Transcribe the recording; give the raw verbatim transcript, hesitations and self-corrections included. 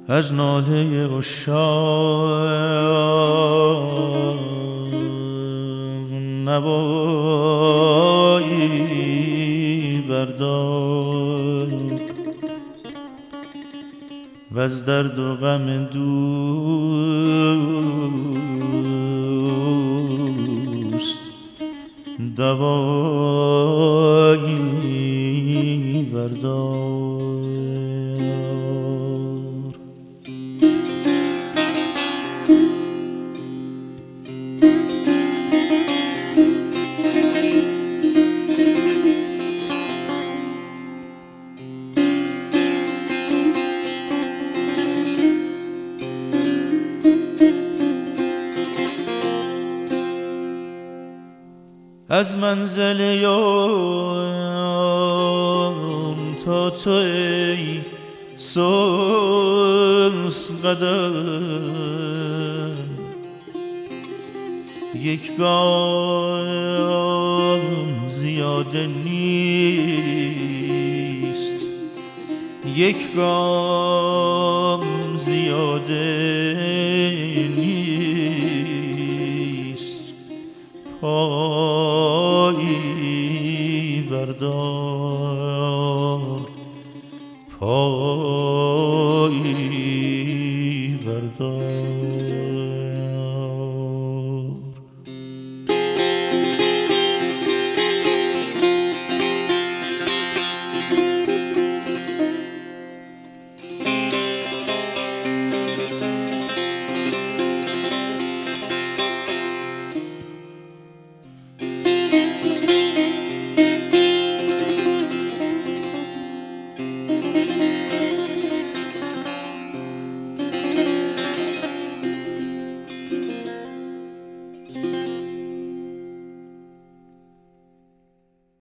از ناله عشاق نوایی بردار و از درد و غم دوست دوایی بردار. از منزل یام تا تو ای سوز قدم یک گام زیاده نیست، یک گام زیاده نیست. پایی بردار، پایی